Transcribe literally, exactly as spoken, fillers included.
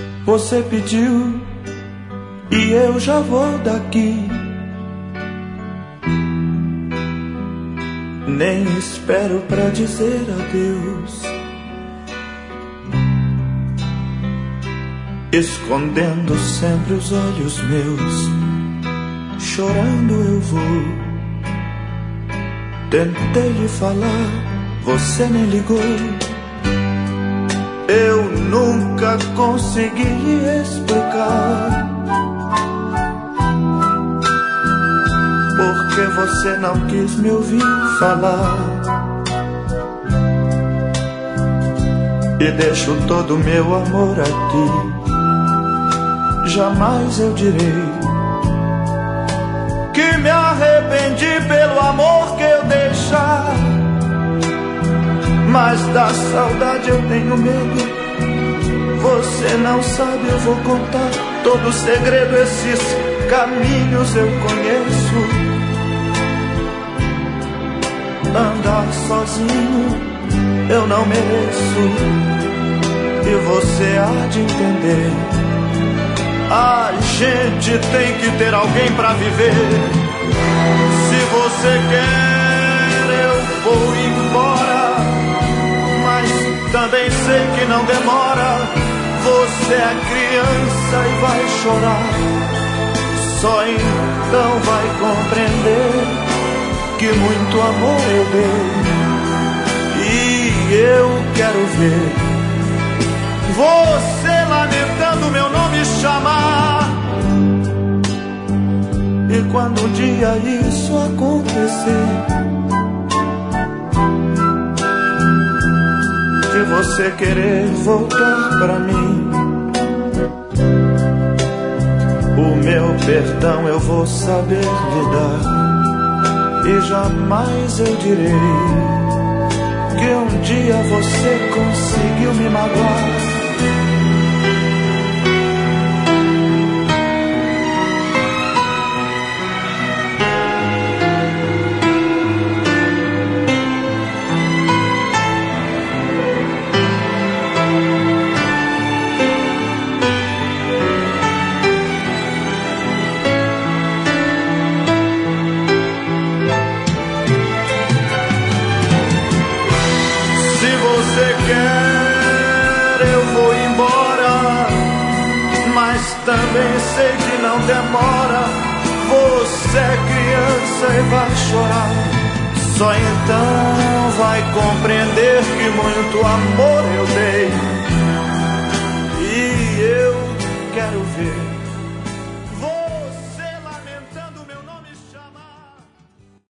Você pediu e eu já vou daqui. Nem espero pra dizer adeus. Escondendo sempre os olhos meus, chorando eu vou. Tentei lhe falar, você nem ligou. Eu nunca consegui lhe explicar porque você não quis me ouvir falar. E deixo todo o meu amor a ti. Jamais eu direi que me arrependi pelo amor que eu deixar, mas da saudade eu tenho medo. Você não sabe, eu vou contar todo o segredo. Esses caminhos eu conheço. Andar sozinho eu não mereço, e você há de entender. A gente tem que ter alguém pra viver. Se você quer, eu vou embora, mas também sei que não demora. Você é criança e vai chorar, só então vai compreender que muito amor eu dei. E eu quero ver você lamentando meu nome chamar. E quando um dia isso acontecer, de você querer voltar pra mim, o meu perdão eu vou saber lhe dar. E jamais eu direi que um dia você conseguiu me magoar. Também sei que não demora. Você é criança e vai chorar, só então vai compreender que muito amor eu dei. E eu quero ver